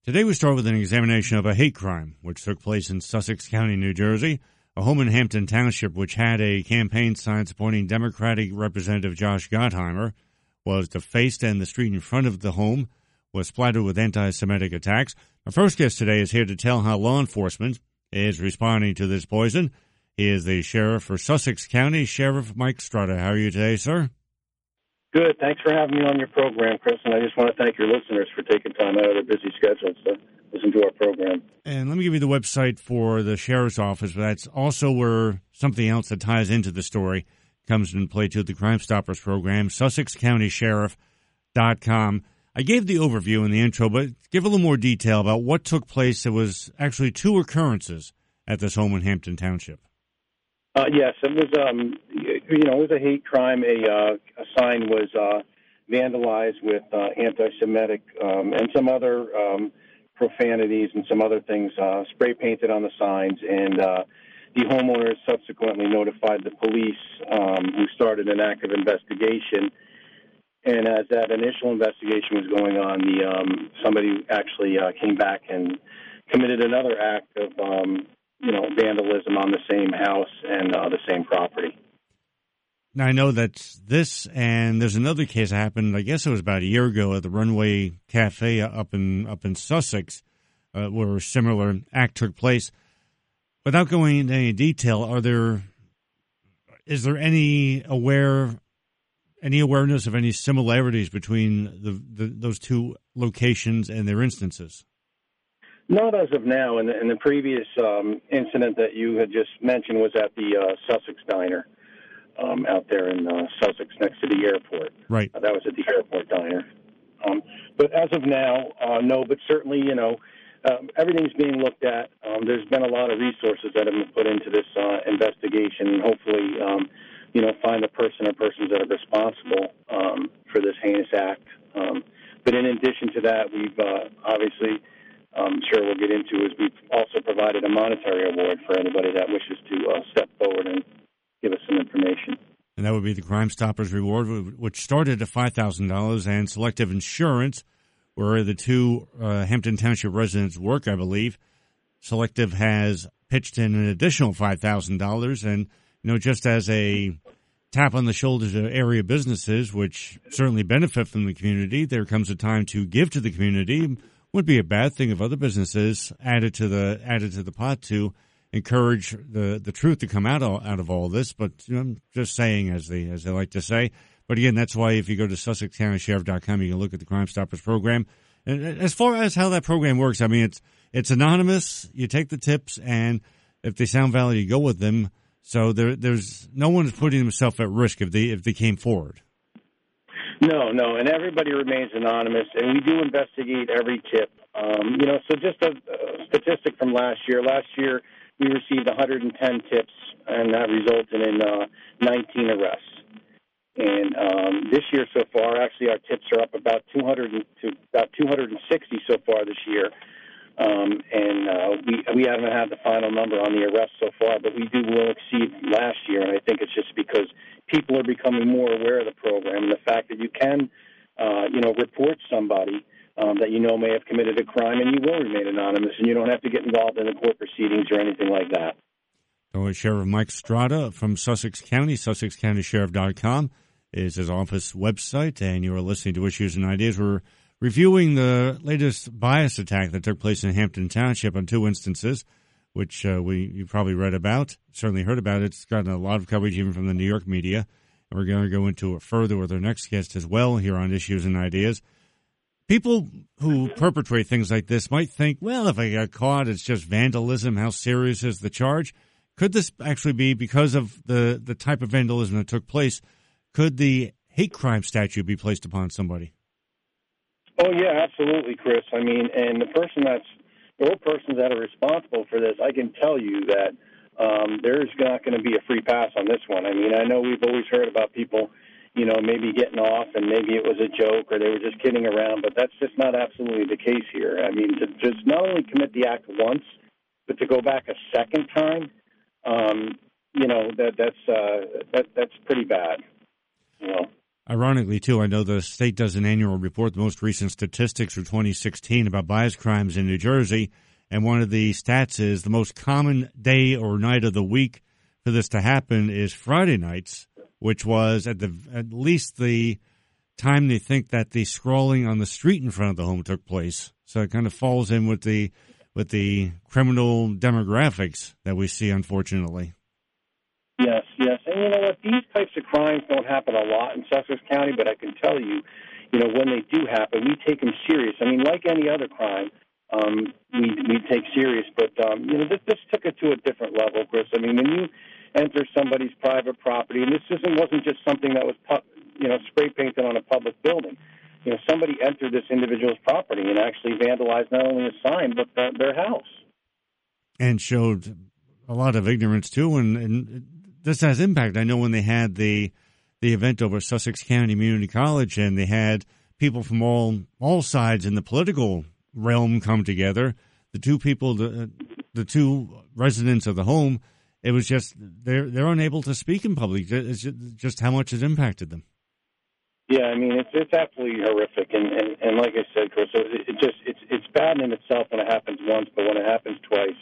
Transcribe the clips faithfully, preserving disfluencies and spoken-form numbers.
Today we start with an examination of a hate crime which took place in Sussex County, New Jersey. A home in Hampton Township which had a campaign sign supporting Democratic Representative Josh Gottheimer was defaced, and the street in front of the home was splattered with anti-Semitic attacks. Our first guest today is here to tell how law enforcement is responding to this poison. He is the sheriff for Sussex County, Sheriff Mike Strada. How are you today, sir? Good. Thanks for having me on your program, Chris, and I just want to thank your listeners for taking time out of their busy schedules to listen to our program. And let me give you the website for the sheriff's office. That's also where something else that ties into the story comes into play too, the Crime Stoppers program, sussex county sheriff dot com. I gave the overview in the intro, but give a little more detail about what took place. There was actually two occurrences at this home in Hampton Township. Uh, yes, it was, um, you know, it was a hate crime. A, uh, a sign was uh, vandalized with uh, anti-Semitic um, and some other um, profanities and some other things uh, spray painted on the signs. And uh, the homeowners subsequently notified the police, um, who started an active investigation. And as that initial investigation was going on, the um, somebody actually uh, came back and committed another act of um, you know, vandalism on the same house and uh, the same property. Now, I know that this, and there's another case that happened, I guess it was about a year ago at the Runway Cafe up in up in Sussex, uh, where a similar act took place. Without going into any detail, are there, is there any aware, any awareness of any similarities between the, the those two locations and their instances? Not as of now. And the, and the previous um, incident that you had just mentioned was at the uh, Sussex Diner um, out there in uh, Sussex next to the airport. Right. Uh, that was at the airport diner. Um, but as of now, uh, no, but certainly, you know, uh, everything's being looked at. Um, there's been a lot of resources that have been put into this uh, investigation, and hopefully, um, you know, find the person or persons that are responsible um, for this heinous act. Um, but in addition to that, we've uh, obviously... I'm sure we'll get into is we've also provided a monetary award for anybody that wishes to uh, step forward and give us some information. And that would be the Crime Stoppers Reward, which started at five thousand dollars, and Selective Insurance, where the two uh, Hampton Township residents work, I believe. Selective has pitched in an additional five thousand dollars, and, you know, just as a tap on the shoulder to area businesses, which certainly benefit from the community, there comes a time to give to the community. Would be a bad thing if other businesses added to the added to the pot to encourage the, the truth to come out of, out of all this. But, you know, I'm just saying, as they as they like to say. But again, that's why if you go to sussex county sheriff dot com, you can look at the Crime Stoppers program. And as far as how that program works, I mean, it's it's anonymous. You take the tips, and if they sound valid, you go with them. So there there's no one's putting themselves at risk if they if they came forward. No, no, and everybody remains anonymous, and we do investigate every tip. Um, you know, so just a, a statistic from last year. Last year, we received one hundred ten tips, and that resulted in uh, nineteen arrests. And um, this year so far, actually, our tips are up about two hundred to about two hundred sixty so far this year. Um, and uh, we we haven't had the final number on the arrests so far, but we do will exceed last year, and I think it's just because people are becoming more aware of the program and the fact that you can, uh, you know, report somebody um, that you know may have committed a crime, and you will remain anonymous, and you don't have to get involved in the court proceedings or anything like that. So Sheriff Mike Strada from Sussex County, sussex county sheriff dot com is his office website, and you are listening to Issues and Ideas. We're reviewing the latest bias attack that took place in Hampton Township on two instances, which uh, we you probably read about, certainly heard about. It's gotten a lot of coverage even from the New York media. And we're going to go into it further with our next guest as well here on Issues and Ideas. People who perpetrate things like this might think, well, if I got caught, it's just vandalism. How serious is the charge? Could this actually be because of the, the type of vandalism that took place? Could the hate crime statute be placed upon somebody? Oh, yeah, absolutely, Chris. I mean, and the person that's, or persons that are responsible for this, I can tell you that um, there's not going to be a free pass on this one. I mean, I know we've always heard about people, you know, maybe getting off and maybe it was a joke or they were just kidding around, but that's just not absolutely the case here. I mean, to just not only commit the act once, but to go back a second time, um, you know, that that's uh, that that's pretty bad, you know. Ironically, too, I know the state does an annual report, the most recent statistics for twenty sixteen about bias crimes in New Jersey, and one of the stats is the most common day or night of the week for this to happen is Friday nights, which was at the at least the time they think that the scrawling on the street in front of the home took place. So it kind of falls in with the with the criminal demographics that we see, unfortunately. Yes, yes. And you know what? These types of crimes don't happen a lot in Sussex County, but I can tell you, you know, when they do happen, we take them serious. I mean, like any other crime, um, we we take serious. But, um, you know, this, this took it to a different level, Chris. I mean, when you enter somebody's private property, and this isn't, wasn't just something that was, you know, spray painted on a public building. You know, somebody entered this individual's property and actually vandalized not only a sign, but the, their house. And showed a lot of ignorance, too, and, and this has impact. I know when they had the the event over at Sussex County Community College, and they had people from all all sides in the political realm come together. The two people, the the two residents of the home, it was just they're they're unable to speak in public. It's just how much it impacted them. Yeah, I mean it's it's absolutely horrific, and, and, and like I said, Chris, it, it just it's it's bad in itself when it happens once, but when it happens twice.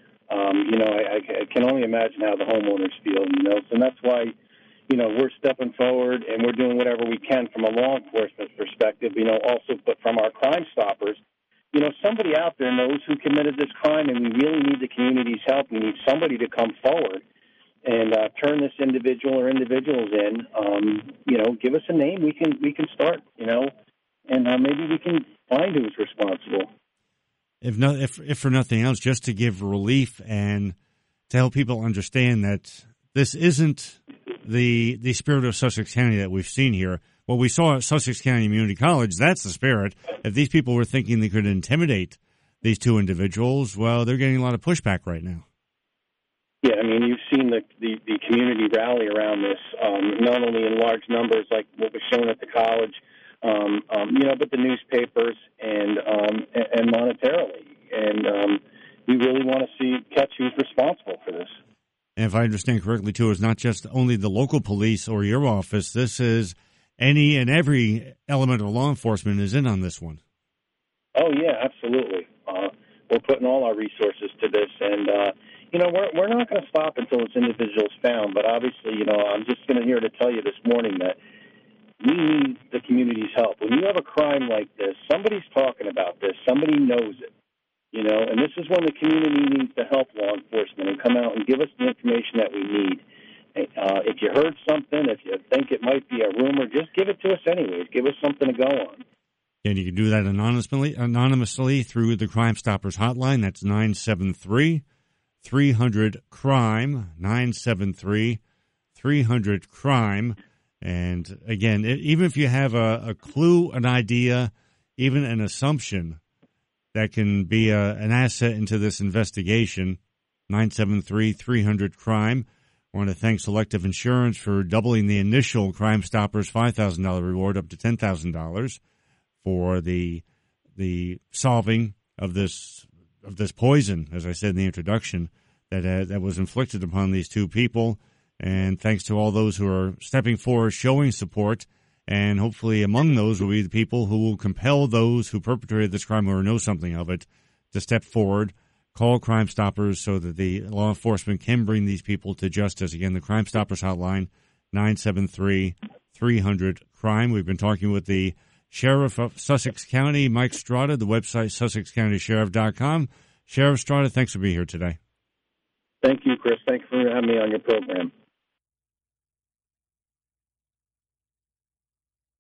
Um, you know, I, I can only imagine how the homeowners feel, you know, and that's why, you know, we're stepping forward and we're doing whatever we can from a law enforcement perspective, you know, also, but from our Crime Stoppers, you know, somebody out there knows who committed this crime, and we really need the community's help. We need somebody to come forward and uh, turn this individual or individuals in, um, you know, give us a name, we can, we can start, you know, and uh, maybe we can find who's responsible. If no, if if for nothing else, just to give relief and to help people understand that this isn't the the spirit of Sussex County that we've seen here. What we saw at Sussex County Community College, that's the spirit. If these people were thinking they could intimidate these two individuals, well, they're getting a lot of pushback right now. Yeah, I mean, you've seen the, the, the community rally around this, um, not only in large numbers like what was shown at the college, Um, um, you know, but the newspapers and um, and monetarily, and um, we really want to see catch who's responsible for this. And if I understand correctly, too, it's not just only the local police or your office. This is any and every element of law enforcement is in on this one. Oh yeah, absolutely. Uh, we're putting all our resources to this, and uh, you know, we're we're not going to stop until this individual is found. But obviously, you know, I'm just going to here to tell you this morning that we need the community's help. When you have a crime like this, somebody's talking about this, somebody knows it, you know, and this is when the community needs to help law enforcement and come out and give us the information that we need. Uh, if you heard something, if you think it might be a rumor, just give it to us anyways. Give us something to go on. And you can do that anonymously, anonymously through the Crime Stoppers hotline. That's nine seven three, three hundred, crime, nine seven three, three hundred, crime. And again, it, even if you have a, a clue, an idea, even an assumption that can be a, an asset into this investigation, nine seven three, three hundred, crime. I want to thank Selective Insurance for doubling the initial Crime Stoppers five thousand dollars reward up to ten thousand dollars for the the solving of this of this poison, as I said in the introduction, that uh, that was inflicted upon these two people. And thanks to all those who are stepping forward, showing support, and hopefully among those will be the people who will compel those who perpetrated this crime or know something of it to step forward, call Crime Stoppers so that the law enforcement can bring these people to justice. Again, the Crime Stoppers hotline, nine seven three, three hundred, crime. We've been talking with the Sheriff of Sussex County, Mike Strada, the website sussex county sheriff dot com. Sheriff Strada, thanks for being here today. Thank you, Chris. Thanks for having me on your program.